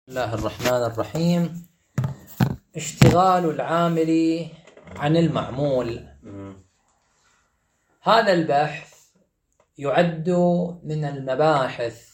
بسم الله الرحمن الرحيم. اشتغال العامل عن المعمول. هذا البحث يعد من المباحث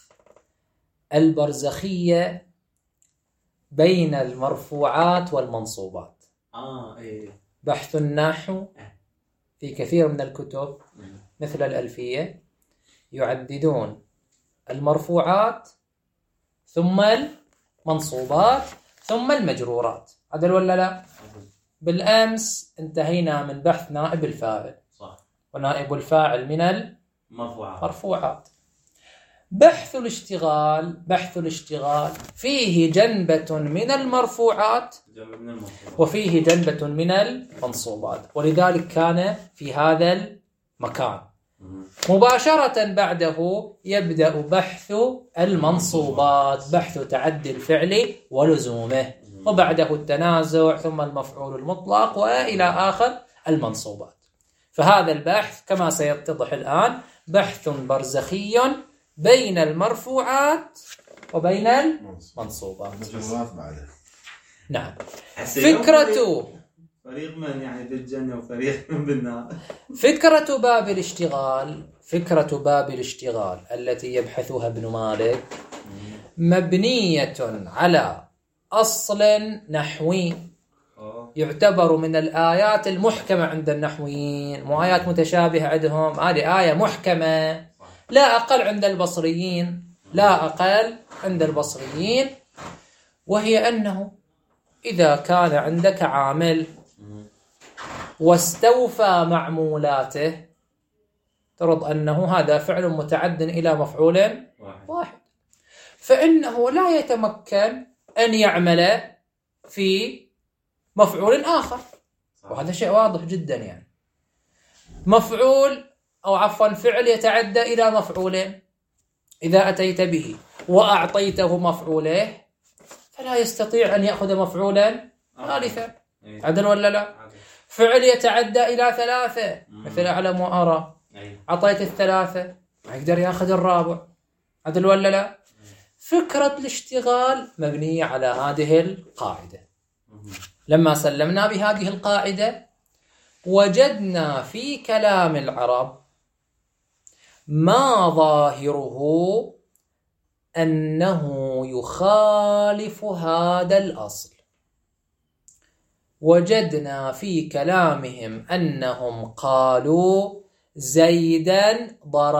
البرزخية بين المرفوعات والمنصوبات. بحث النحو في كثير من الكتب مثل الألفية يعددون المرفوعات ثم المنصوبات ثم المجرورات. عدل ولا لا؟ بالأمس انتهينا من بحث نائب الفاعل. صح. ونائب الفاعل من المرفوعات. بحث الاشتغال فيه جنبة من المرفوعات وفيه جنبة من المنصوبات، ولذلك كان في هذا المكان. مباشرة بعده يبدأ بحث المنصوبات، بحث تعدي الفعل ولزومه، وبعده التنازع ثم المفعول المطلق وإلى آخر المنصوبات. فهذا البحث كما سيتضح الآن بحث برزخي بين المرفوعات وبين المنصوبات. نعم. فكرة فريق من يعني بالجنة وفريق من بالنار. فكرة باب الاشتغال التي يبحثها ابن مالك مبنية على أصل نحوي يعتبر من الآيات المحكمة عند النحويين، مو آيات متشابهة عندهم. هذه آية محكمة لا أقل عند البصريين، وهي أنه إذا كان عندك عامل واستوفى معمولاته ترد أنه هذا فعل متعد إلى مفعول واحد، فإنه لا يتمكن أن يعمل في مفعول آخر. وهذا شيء واضح جدا، يعني فعل يتعدى إلى مفعول، إذا أتيت به وأعطيته مفعوله فلا يستطيع أن يأخذ مفعولا ثالثا. عدل ولا لا؟ فعل يتعدى إلى ثلاثة مثل أعلم وأرى، أعطيت الثلاثة ما يقدر يأخذ الرابع. عدل ولا لا؟ فكرة الاشتغال مبنية على هذه القاعدة. لما سلمنا بهذه القاعدة وجدنا في كلام العرب ما ظاهره أنه يخالف هذا الأصل. وجدنا في كلامهم أنهم قالوا زيدا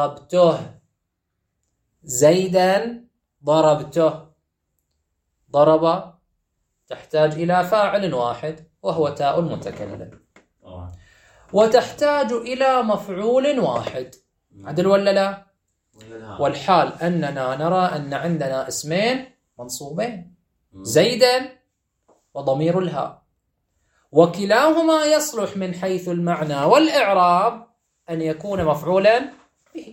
ضربته. ضرب تحتاج إلى فاعل واحد وهو تاء المتكلم، وتحتاج إلى مفعول واحد. عدل ولا لا؟ والحال أننا نرى أن عندنا اسمين منصوبين، زيدا وضمير الهاء، وكلاهما يصلح من حيث المعنى والإعراب أن يكون مفعولا به.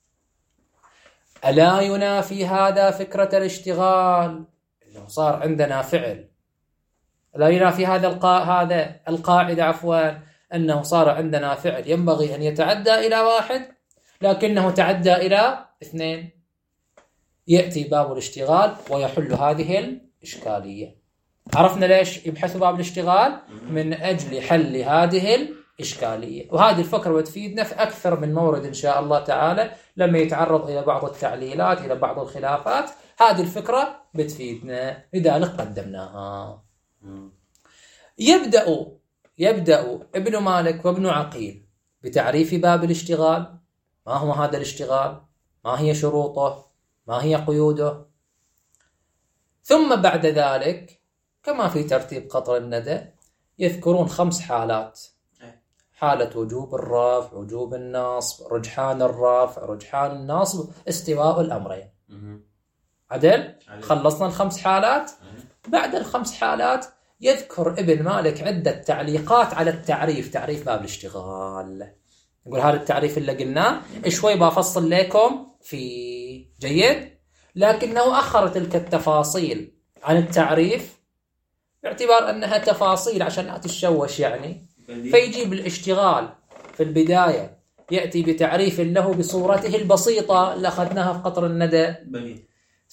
ألا ينافي هذا فكرة الاشتغال؟ إنه صار عندنا فعل. لا ينافي هذا القاعدة أنه صار عندنا فعل ينبغي أن يتعدى إلى واحد لكنه تعدى إلى اثنين. يأتي باب الاشتغال ويحل هذه الإشكالية. عرفنا ليش يبحث باب الاشتغال؟ من أجل حل هذه الإشكالية. وهذه الفكرة بتفيدنا في أكثر من مورد إن شاء الله تعالى لما يتعرض إلى بعض التعليلات، إلى بعض الخلافات. هذه الفكرة بتفيدنا، لذلك قدمناها. يبدأ ابن مالك وابن عقيل بتعريف باب الاشتغال. ما هو هذا الاشتغال؟ ما هي شروطه؟ ما هي قيوده؟ ثم بعد ذلك كما في ترتيب قطر الندى يذكرون 5 حالات: حالة وجوب الرفع، وجوب النصب، رجحان الرفع، رجحان النصب، استواء الأمرين. عدل؟ خلصنا 5 حالات. بعد 5 حالات يذكر ابن مالك عدة تعليقات على تعريف باب الاشتغال. يقول هذا التعريف اللي قلناه شوي بفصل لكم فيه جيد، لكنه أخر تلك التفاصيل عن التعريف باعتبار أنها تفاصيل عشان لا تتشوش يعني. فيجيب الاشتغال في البداية يأتي بتعريف له بصورته البسيطة اللي أخذناها في قطر الندى،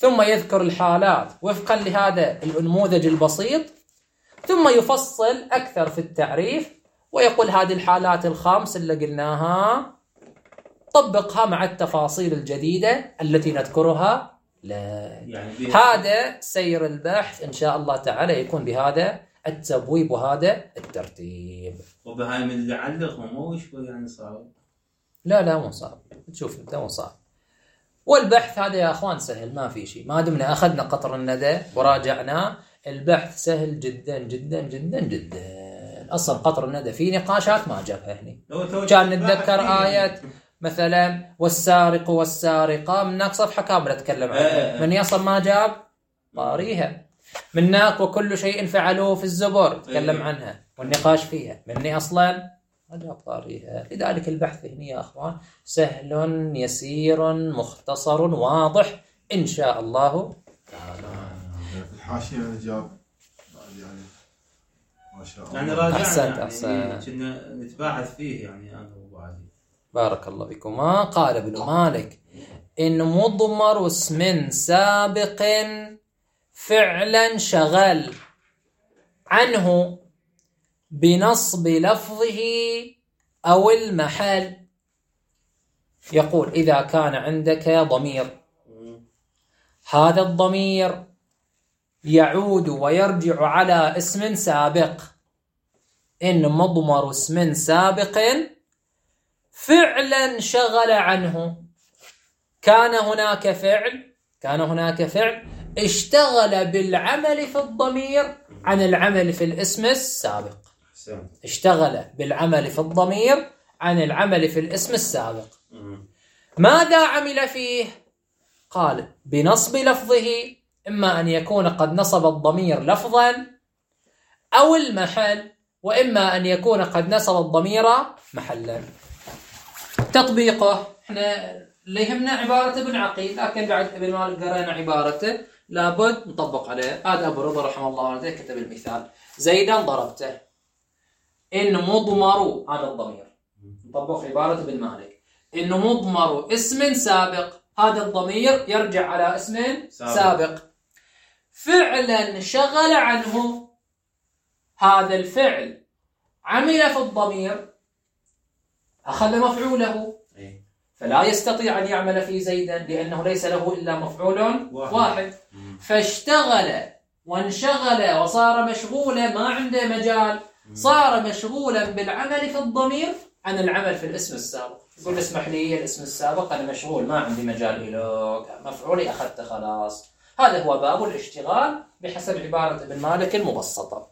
ثم يذكر الحالات وفقا لهذا النموذج البسيط، ثم يفصل أكثر في التعريف ويقول هذه الحالات الخمس اللي قلناها طبقها مع التفاصيل الجديدة التي نذكرها. لا يعني هذا سير البحث إن شاء الله تعالى يكون بهذا التبويب وهذا الترتيب. وبهاي من اللي علقهم مو شوي يعني صعب؟ لا مو صعب، تشوف انت مو صعب. والبحث هذا يا اخوان سهل، ما في شيء، ما دمنا اخذنا قطر الندى وراجعناه البحث سهل جدا جدا جدا جدا. اصلا قطر الندى في نقاشات ما جابها هني. كان نتذكر آية مثلا والسارق والسارقة، منك صفحة كاملة تكلم عنها، من يصل ما جاب طاريها. منك وكل شيء فعلوه في الزبر تكلم عنها والنقاش فيها، مني اصلا ما جاب طاريها. لذلك البحث هنا يا اخوان سهل يسير مختصر واضح ان شاء الله تعالى. في الحاشية جاب يعني ما شاء الله. يعني راجعنا احسنت يعني كنا نتباعث فيه يعني انا وبعدي. بارك الله بكما. قال ابن مالك إن مضمر اسم سابق فعلا شغل عنه بنصب لفظه أو المحل. يقول إذا كان عندك ضمير، هذا الضمير يعود ويرجع على اسم سابق، إن مضمر اسم سابق فعلا شغل عنه، كان هناك فعل اشتغل بالعمل في الضمير عن العمل في الاسم السابق. اشتغل بالعمل في الضمير عن العمل في الاسم السابق. ماذا عمل فيه؟ قال بنصب لفظه، إما أن يكون قد نصب الضمير لفظا أو المحل، وإما أن يكون قد نصب الضمير محلا. تطبيقه احنا اللي يهمنا عبارة ابن عقيل، لكن بعد ابن مالك قرأنا عبارته لابد نطبق عليه. هذا أبو رضا رحمه الله عليه كتب المثال: زيدا ضربته، إن مضمر هذا الضمير، نطبق عبارة ابن مالك إن مضمر اسم سابق، هذا الضمير يرجع على اسم سابق فعلا شغل عنه، هذا الفعل عمل في الضمير أخذ مفعوله، فلا يستطيع أن يعمل في زيدا لأنه ليس له إلا مفعول واحد. فاشتغل وانشغل وصار مشغولا، ما عنده مجال، صار مشغولا بالعمل في الضمير عن العمل في الاسم السابق. يقول اسمح لي الاسم السابق أنا مشغول ما عندي مجال له، مفعولي أخذته خلاص. هذا هو باب الاشتغال بحسب عبارة ابن مالك المبسطة.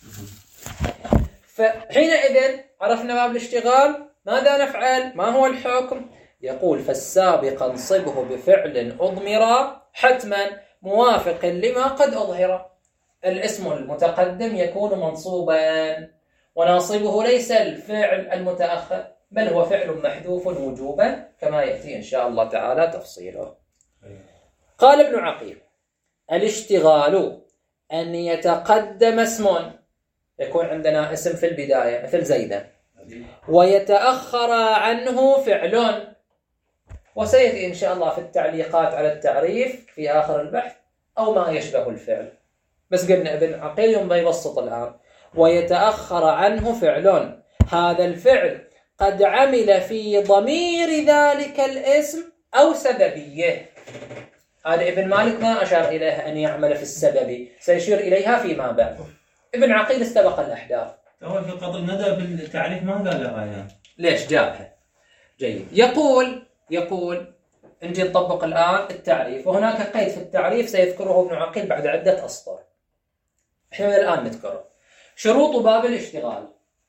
فحينئذ عرفنا باب الاشتغال، ماذا نفعل؟ ما هو الحكم؟ يقول فالسابق انصبه بفعل أضمر حتما موافق لما قد أظهر. الاسم المتقدم يكون منصوبا، وناصبه ليس الفعل المتأخر بل هو فعل محذوف وجوبا كما يأتي إن شاء الله تعالى تفصيله. قال ابن عقيل الاشتغال أن يتقدم اسم، يكون عندنا اسم في البداية مثل زيدا، ويتأخر عنه فعل، وسيأتي إن شاء الله في التعليقات على التعريف في آخر البحث أو ما يشبه الفعل، بس قلنا ابن عقيل يوم يبسط الآن. ويتأخر عنه فعل، هذا الفعل قد عمل في ضمير ذلك الاسم أو سببيه. هذا ابن مالك ما أشار إليها أن يعمل في السبب، سيشير إليها فيما بعد. ابن عقيل استبق الأحداث. هو في قطر الندى في التعريف ما قالها يعني. ليش جابها؟ جيد. يقول نجي نطبق الآن التعريف، وهناك قيد في التعريف سيذكره ابن عقيل بعد عدة أسطر، احنا الآن نذكره. شروط باب الاشتغال: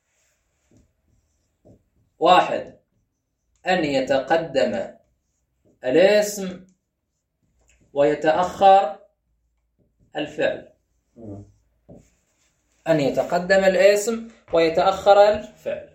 1 أن يتقدم الاسم ويتأخر الفعل. أن يتقدم الاسم ويتأخر الفعل.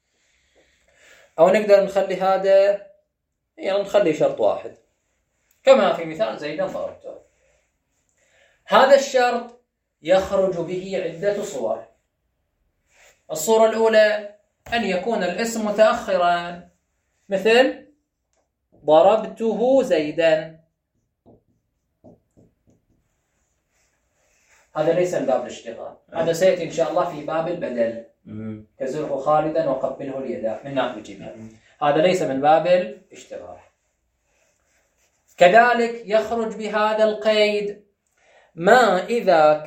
أو نقدر نخلي هذا، يعني نخلي شرط واحد كما في مثال زيدا ضربته. هذا الشرط يخرج به عدة صور. الصورة الأولى أن يكون الاسم متأخرا، مثل ضربته زيدا، هذا ليس من باب الاشتغال، هذا سيأتي إن شاء الله في باب البدل. كزره خالدا وقبله اليد من ناحية جبهة، هذا ليس من باب الاشتغال. كذلك يخرج بهذا القيد ما إذا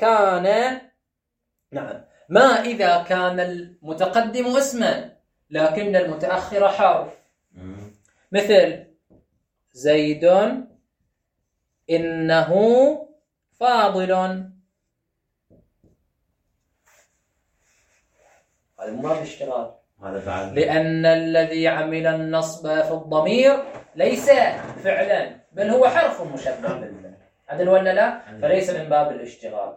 كان المتقدم اسما لكن المتأخر حرف، مثل زيد إنه فاضل، هذا مو باب الاشتغال، لأن الذي عمل النصب في الضمير ليس فعلا بل هو حرف مشبه بالله، عدل ولا لا؟ فليس من باب الاشتغال.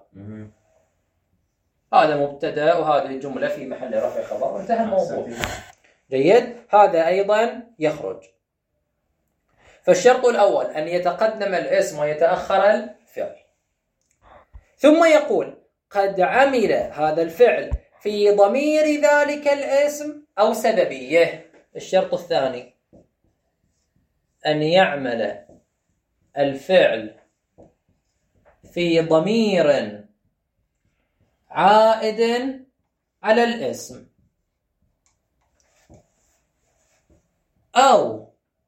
هذا مبتدأ وهذه الجملة في محل رفع خبر وانتهى الموضوع. جيد، هذا أيضا يخرج. فالشرط الأول أن يتقدم الاسم ويتأخر الفعل. ثم يقول قد عمل هذا الفعل في ضمير ذلك الاسم أو سببيه. الشرط الثاني أن يعمل الفعل في ضمير عائد على الاسم أو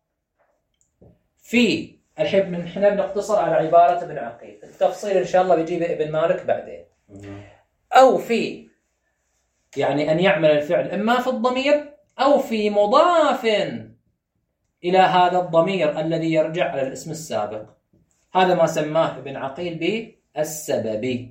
في احنا بنقتصر على عبارة ابن عقيل، التفصيل إن شاء الله بيجيب ابن مالك بعدين. أو في يعني أن يعمل الفعل إما في الضمير أو في مضاف إلى هذا الضمير الذي يرجع على الاسم السابق، هذا ما سماه ابن عقيل بالسببي.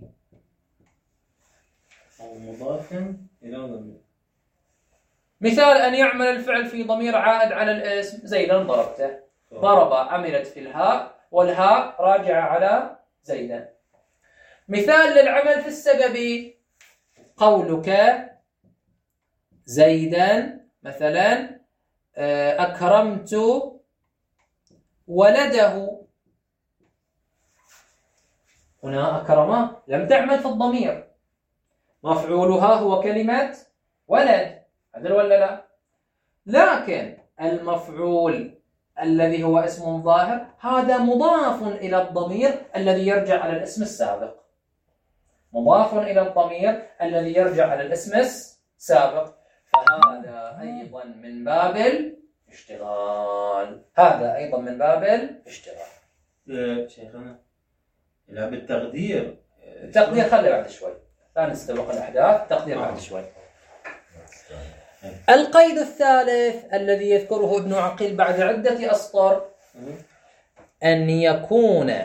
أو مضاف إلى ضمير. مثال أن يعمل الفعل في ضمير عائد على الاسم، زيدا ضربته، ضرب عملت في الهاء والهاء راجعة على زيدا. مثال للعمل في السببي قولك زيدا مثلا أكرمت ولده، هنا أكرمه لم تعمل في الضمير، مفعولها هو كلمة ولد، هذا ولا لا؟ لكن المفعول الذي هو اسم ظاهر هذا مضاف إلى الضمير الذي يرجع على الاسم السابق، مضاف إلى الضمير الذي يرجع على الاسم السابق، فهذا أيضا من باب الاشتغال. هذا أيضا من باب الاشتغال. شيخنا لا بالتقدير، التقدير خلي بعد شوي، لا نستبق الأحداث، التقدير بعد شوي. القيد الثالث الذي يذكره ابن عقيل بعد عدة أسطر أن يكون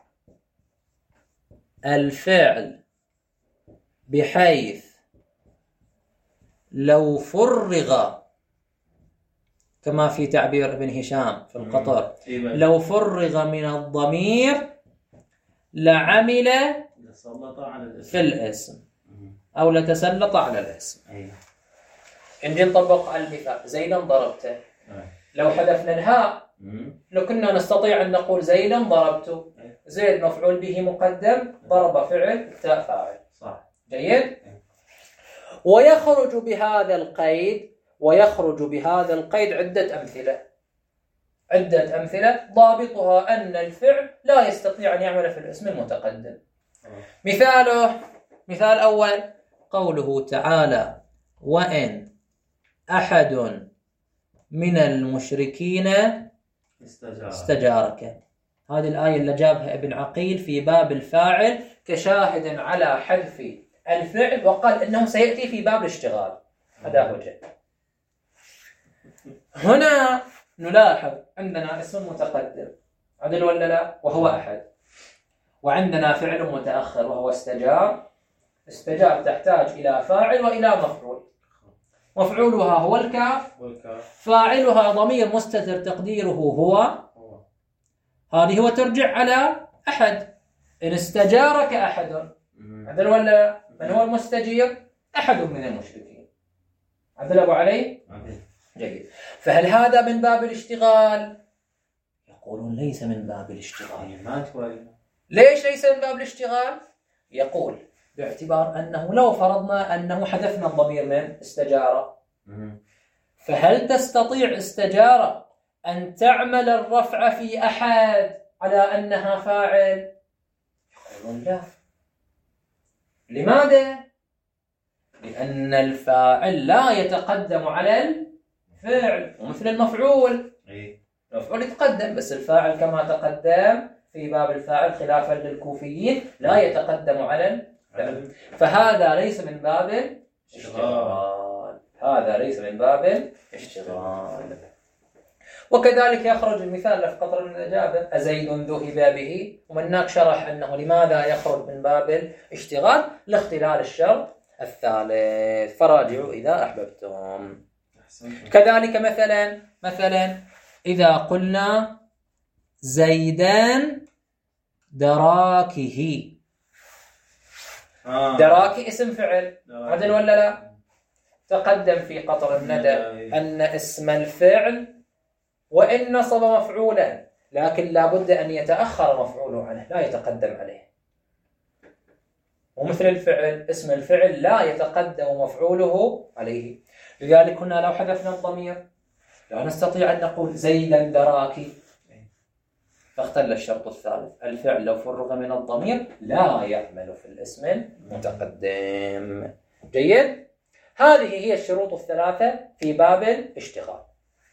الفعل بحيث لو فرغ، كما في تعبير ابن هشام في القطر، لو فرغ من الضمير لعمل في الاسم أو لتسلط على الاسم. إن نطبق المثال زيدا ضربته، لو حذفنا الهاء لو كنا نستطيع أن نقول زيدا ضربته، زيد مفعول به مقدم، ضرب فعل، تاء فاعل. صح. جيد. ويخرج بهذا القيد عدة أمثلة ضابطها أن الفعل لا يستطيع أن يعمل في الاسم المتقدم. مثال أول قوله تعالى وإن أحد من المشركين استجارك. هذه الآية اللي جابها ابن عقيل في باب الفاعل كشاهد على حذف الفعل، وقال إنه سيأتي في باب الاشتغال. هذا وجه. هنا نلاحظ عندنا اسم متقدم، عدل ولا لا؟ وهو أحد، وعندنا فعل متأخر وهو استجار. استجار تحتاج إلى فاعل وإلى مفعول، مفعولها هو الكاف، فاعلها ضمير مستتر تقديره هو، هذه هو ترجع على أحد. إن استجارك أحد، عدل ولا؟ من هو المستجير؟ أحد من المشركين. عدل أبو علي؟ جيد. فهل هذا من باب الاشتغال؟ يقولون ليس من باب الاشتغال. ليش ليس من باب الاشتغال؟ يقول باعتبار أنه لو فرضنا أنه حذفنا الضمير من استجارة، فهل تستطيع استجارة أن تعمل الرفع في أحد على أنها فاعل؟ يقولون لا. لماذا؟ لأن الفاعل لا يتقدم على الفعل، ومثل المفعول المفعول يتقدم، بس الفاعل كما تقدم في باب الفاعل خلافا للكوفيين لا يتقدم على الفعل، فهذا ليس من باب الاشتغال، هذا ليس من باب الاشتغال. وكذلك يخرج المثال في قطر من الإجابة: أزيد ذهب به، ومناك شرح أنه لماذا يخرج من باب الاشتغال لاختلال الشرط الثالث، فراجعوا إذا أحببتم. كذلك مثلا إذا قلنا زيدان دراكه، دراكي اسم فعل، عدل ولا لا؟ تقدم في قطر الندى أن اسم الفعل وإن نصب مفعولا لكن لا بد أن يتأخر مفعوله عنه، لا يتقدم عليه. ومثل الفعل اسم الفعل لا يتقدم مفعوله عليه، لذلك كنا لو حذفنا الضمير لا نستطيع أن نقول زيدا دراكي، فاختل الشرط الثالث، الفعل لو فرغ من الضمير لا يعمل في الاسم المتقدم. جيد؟ هذه هي الشروط الثلاثة في باب الاشتغال.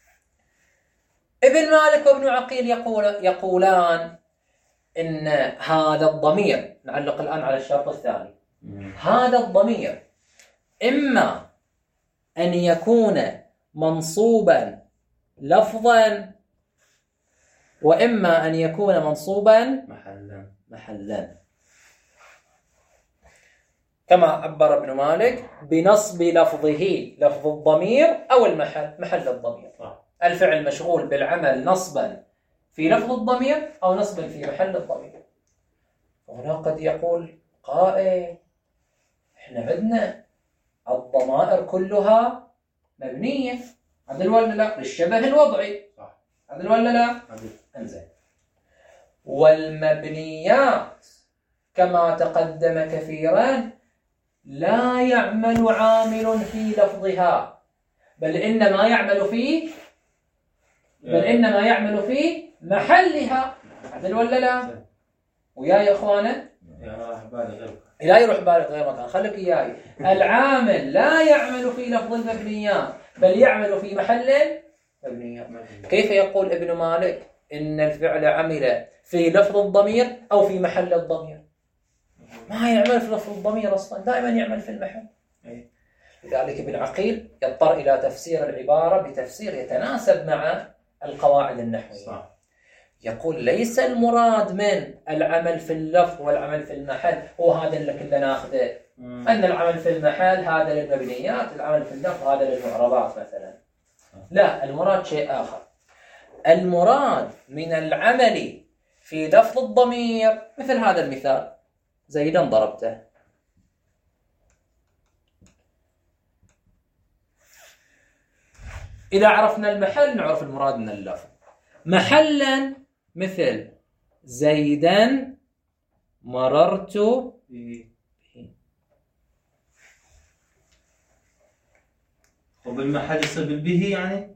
ابن مالك وابن عقيل يقولان إن هذا الضمير، نعلق الآن على الشرط الثاني، هذا الضمير إما أن يكون منصوبا لفظا وإما أن يكون منصوبا محلا، كما عبر ابن مالك بنصب لفظه، لفظ الضمير أو المحل، محل الضمير. الفعل مشغول بالعمل نصبا في لفظ الضمير أو نصبا في محل الضمير. وهنا قد يقول قائل احنا عندنا الضمائر كلها مبنية، عدل ولا لا؟ للشبه الوضعي، عدل ولا لا؟ انزين. والمبنيات كما تقدم كثيرا لا يعمل عامل في لفظها، بل إنما يعمل في محلها، عدل ولا لا؟ ويا يا اخوانا لا يروح بالك غير مكان، خليك إياي. العامل لا يعمل في لفظ المبنيات بل يعمل في محل مبنيات. كيف يقول ابن مالك إن الفعل عمل في لفظ الضمير أو في محل الضمير؟ ما يعمل في لفظ الضمير أصلا، دائما يعمل في المحل. لذلك ابن عقيل يضطر إلى تفسير العبارة بتفسير يتناسب مع القواعد النحوية. يقول ليس المراد من العمل في اللفظ والعمل في المحل هو هذا اللي كنا ناخذه، أن العمل في المحل هذا للمبنيات، العمل في اللفظ هذا للمعربات مثلا. لا، المراد شيء آخر. المراد من العمل في لفظ الضمير مثل هذا المثال: زيدا ضربته. إذا عرفنا المحل نعرف المراد من اللفظ. محلا مثل زيدا مررت به. وبالمحل يصير به يعني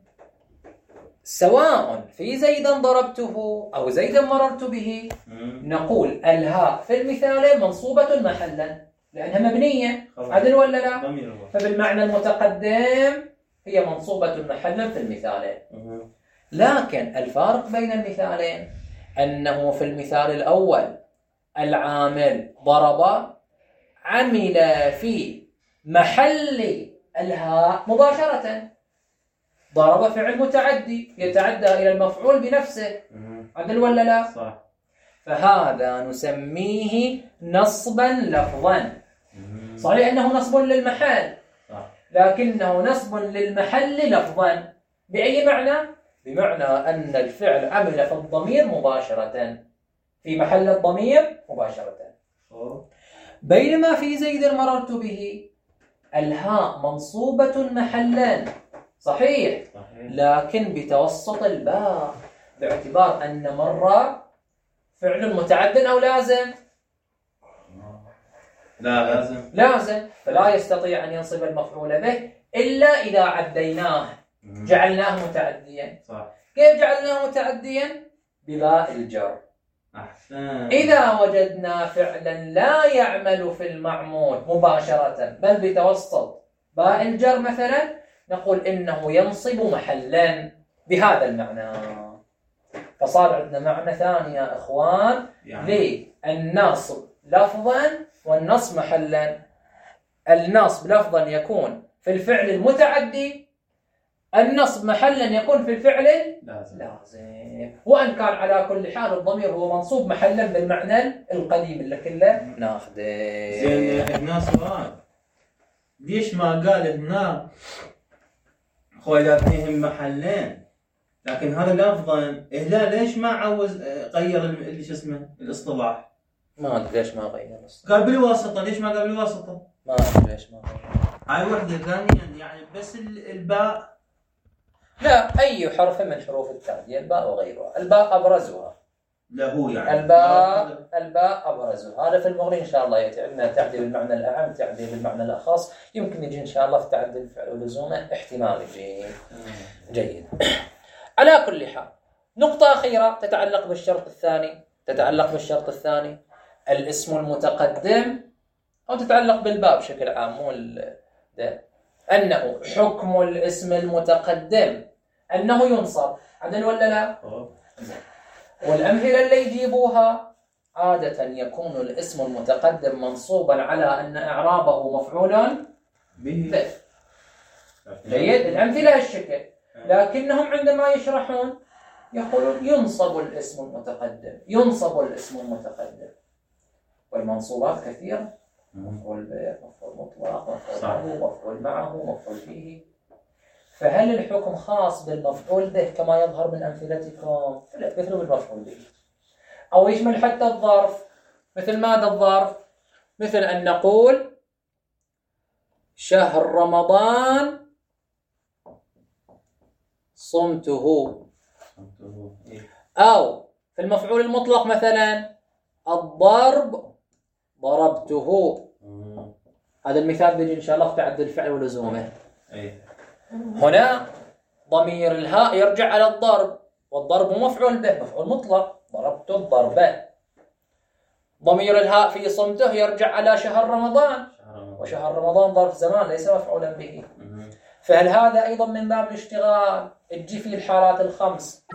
سواء في زيدا ضربته أو زيدا مررت به، نقول الهاء في المثال منصوبة محلا لأنها مبنية، عدل ولا لا؟ فبالمعنى المتقدم هي منصوبة محلا في المثالين. لكن الفارق بين المثالين أنه في المثال الأول العامل ضرب عمل في محل الهاء مباشرة، ضرب فعل متعدي يتعدى إلى المفعول بنفسه، عدل ولا لا؟ صح. فهذا نسميه نصبا لفظا. صحيح أنه نصب للمحل، لكنه نصب للمحل لفظا. بأي معنى؟ بمعنى أن الفعل عمل في الضمير مباشرة في محل الضمير مباشرة. بينما في زيد مررت به الهاء منصوبة محلا، صحيح، لكن بتوسط الباء، باعتبار أن مر فعل متعد أو لازم؟ لا، لازم، فلا يستطيع أن ينصب المفعول به إلا إذا عديناه، جعلناه متعديا. صح. كيف جعلناه متعديا؟ بباء الجر. أحسن. إذا وجدنا فعلا لا يعمل في المعمول مباشرة بل بتوسط باء الجر مثلا، نقول إنه ينصب محلا بهذا المعنى. فصار عندنا معنى ثاني يا إخوان للنصب لفظا والنصب محلا. النصب لفظا يكون في الفعل المتعدي، النصب محلا يكون في الفعل لازم. وأن كان على كل حال الضمير هو منصوب محلا بالمعنى القديم اللي كله ناخذه. زين هنا سؤال، ليش ما قال هنا خويا فيهم محلين لكن هذا لفظا إهلا، ليش ما عوز غير اللي شو اسمه الاصطلاح؟ ما أدري ليش ما غير قال بالواسطة، ليش ما قال بالواسطة؟ ما أدري ليش ما غير. هاي وحدة. ثانيا يعني بس الباء، لا أي حرف من حروف التعدية، الباء وغيرها، الباء أبرزها. لا هو يعني الباء أبرزها. هذا في المغني إن شاء الله يأتي عندنا تعديل بالمعنى الأعم، تعديل بالمعنى الأخص، يمكن يجي إن شاء الله في تعديل الفعل ولزومه احتمال يجي. جيد. على كل حال نقطة أخيرة تتعلق بالشرط الثاني، الاسم المتقدم، أو تتعلق بالباب بشكل عام، مو ده، أنه حكم الاسم المتقدم أنه ينصب. عدل ولا لا؟ والأمثلة اللي يجيبوها عادة يكون الاسم المتقدم منصوبا على أن إعرابه مفعول به. جيد. الأمثلة الشكل، لكنهم عندما يشرحون يقولون ينصب الاسم المتقدم، والمنصوبات كثيرة، مفعول به، مفعول مطلق، مفعول معه، مفعول به. فهل الحكم خاص بالمفعول به كما يظهر من أمثلتكم؟ لا، مثل بالمفعول به، أو يشمل حتى الظرف. مثل ماذا الظرف؟ مثل أن نقول شهر رمضان صمته، أو في المفعول المطلق مثلا الضرب ضربته. هذا المثال بيجي إن شاء الله في تعديل الفعل ولزومه. هنا ضمير الهاء يرجع على الضرب، والضرب مفعول به، مفعول مطلق، ضربت الضرب. ضمير الهاء في صمته يرجع على شهر رمضان، وشهر رمضان ظرف زمان ليس مفعولا به. فهل هذا أيضا من باب الاشتغال؟ تجي في الحالات الخمس.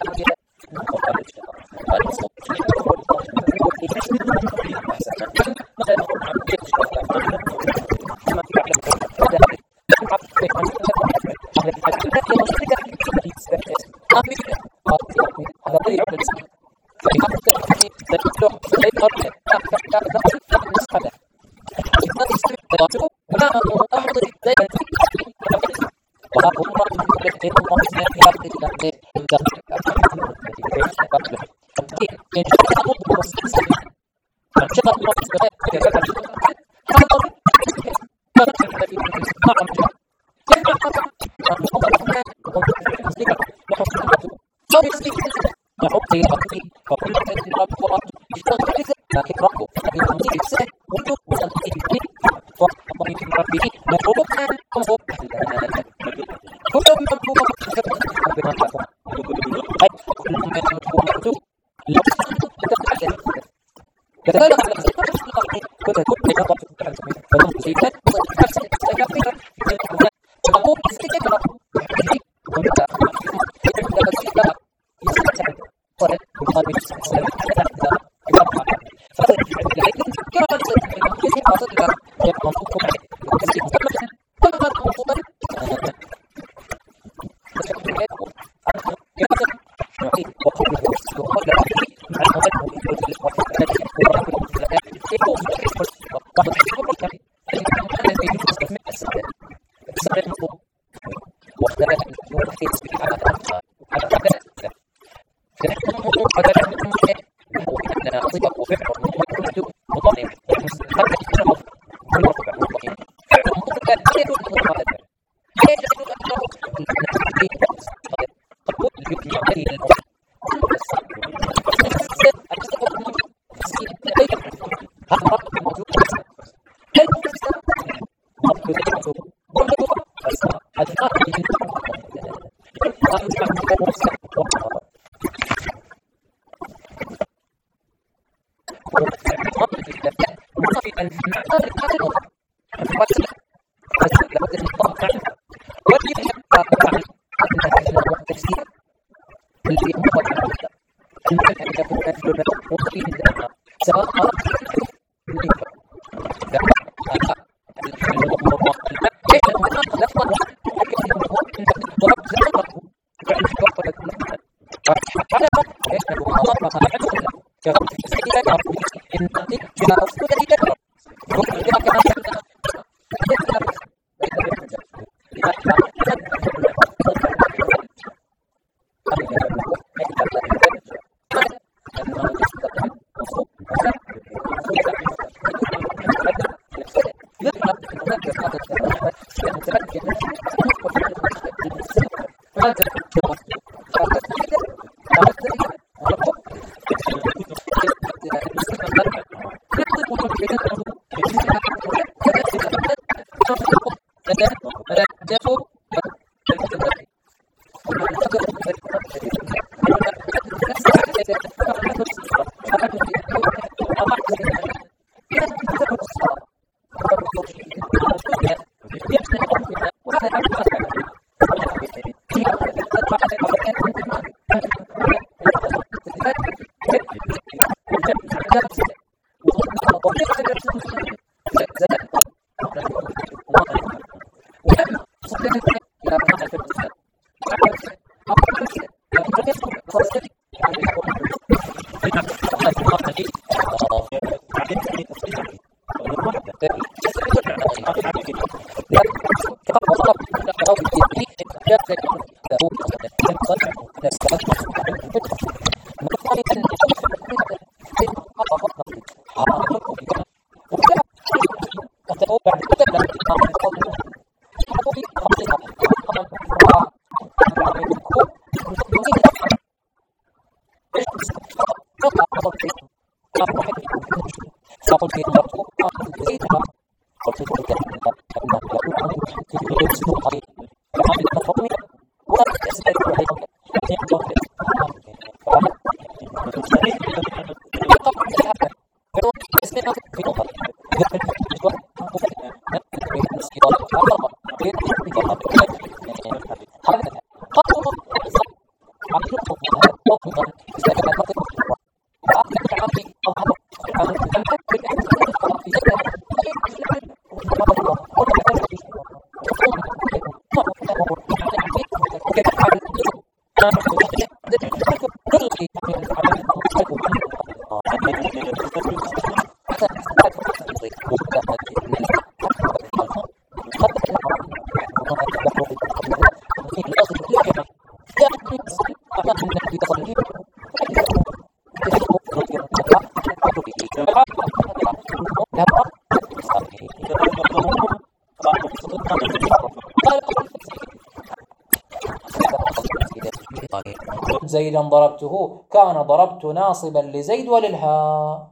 زيدا ضربته كان ضربت ناصبا لزيد وللهاء.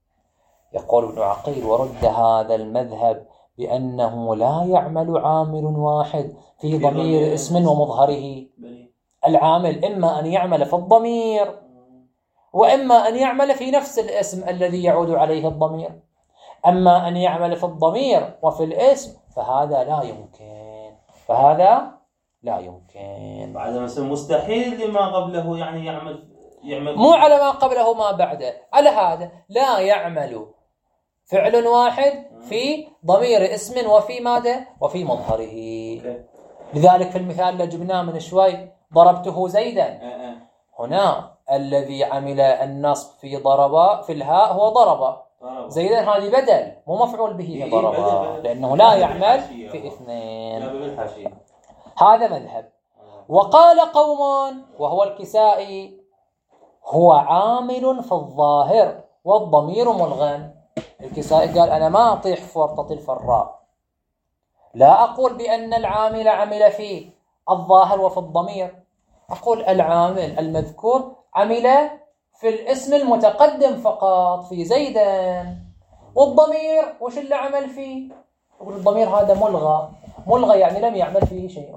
يقول ابن عقيل: ورد هذا المذهب بأنه لا يعمل عامل واحد في ضمير اسم ومظهره. العامل إما أن يعمل في الضمير وإما أن يعمل في نفس الاسم الذي يعود عليه الضمير. أما أن يعمل في الضمير وفي الاسم فهذا لا يمكن، لا يمكن. بعد مثلا مستحيل لما قبله يعني يعمل مو على ما قبله ما بعده، على هذا لا يعمل فعل واحد في ضمير اسم وفي ماذا؟ وفي مظهره. لذلك في المثال اللي جبناه من شوي ضربته زيدا، هنا الذي عمل النصب في ضرب في الهاء هو ضرب زيدا، هذه بدل مو مفعول به ضرب، لأنه لا يعمل في اثنين. هذا مذهب. وقال قوم وهو الكسائي: هو عامل في الظاهر والضمير ملغى. الكسائي قال: أنا ما أطيح فرطة الفراء، لا أقول بأن العامل عمل في الظاهر وفي الضمير، أقول العامل المذكور عمل في الاسم المتقدم فقط في زيدا، والضمير وش اللي عمل فيه؟ يقول الضمير هذا ملغى يعني لم يعمل فيه شيء،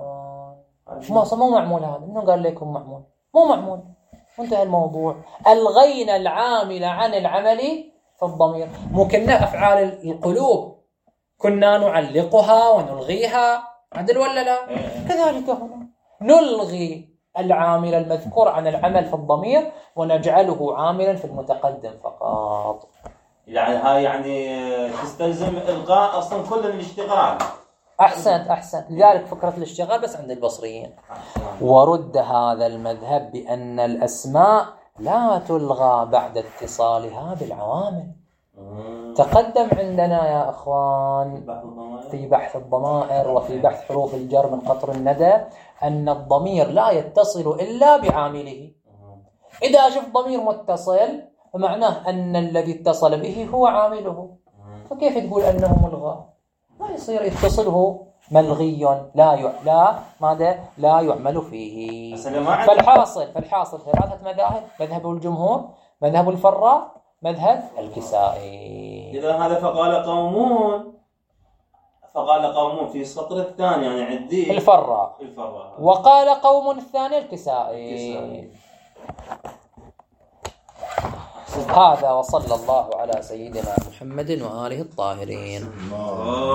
مو معمول. هذا منو قال لكم معمول؟ مو معمول، وانتهى الموضوع. ألغينا العامل عن العمل في الضمير. ممكن أفعال القلوب كنا نعلقها ونلغيها، عدل ولا لا؟ كذلك هنا نلغي العامل المذكور عن العمل في الضمير ونجعله عاملا في المتقدم فقط. يعني هاي يعني تستلزم إلغاء أصلا كل الاشتغال. أحسنت. لذلك فكرة الاشتغال بس عند البصريين. ورد هذا المذهب بأن الأسماء لا تلغى بعد اتصالها بالعوامل. تقدم عندنا يا أخوان في بحث الضمائر وفي بحث حروف الجر من قطر الندى أن الضمير لا يتصل إلا بعامله. إذا شفت ضمير متصل فمعناه أن الذي اتصل به هو عامله، فكيف تقول أنه ملغى؟ ما يصير يتصله ملغي لا يعمل فيه. فالحاصل ثلاثة مذاهب: مذهب الجمهور، مذهب الفراء، مذهب الكسائي. إذا هذا فقال قوم في السطر الثاني يعني عندي الفراء وقال قوم الثاني الكسائي. هذا وصلى الله على سيدنا محمد وآله الطاهرين.